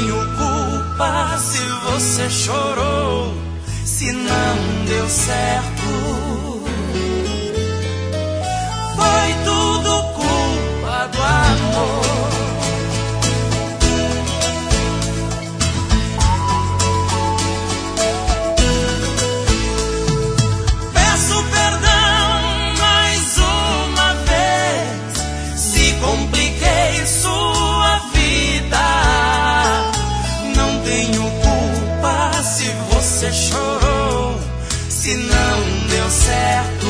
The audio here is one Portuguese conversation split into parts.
tenho culpa se você chorou, se não deu certo. Foi tudo culpa do amor. Peço perdão mais uma vez se compliquei sua vida. Não tenho culpa se você chorou, se não deu certo.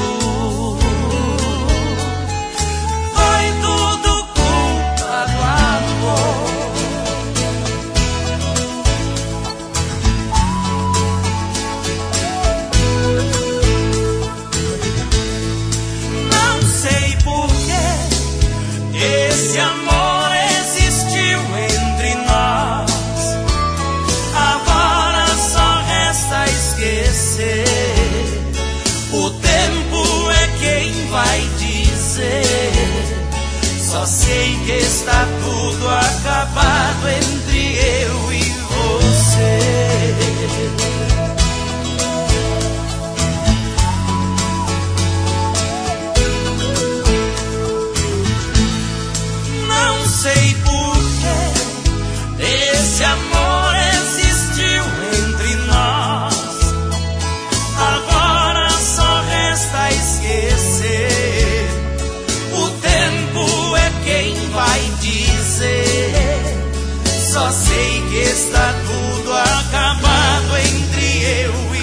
Foi tudo culpa do amor. Não sei por que esse amor existiu entre nós. Agora só resta esquecer. O tempo é quem vai dizer. Só sei que está tudo acabado entre eu e você. Não sei por que esse amor existiu entre nós. Agora só resta esquecer. O tempo é quem vai dizer. Só sei que está tudo acabado entre eu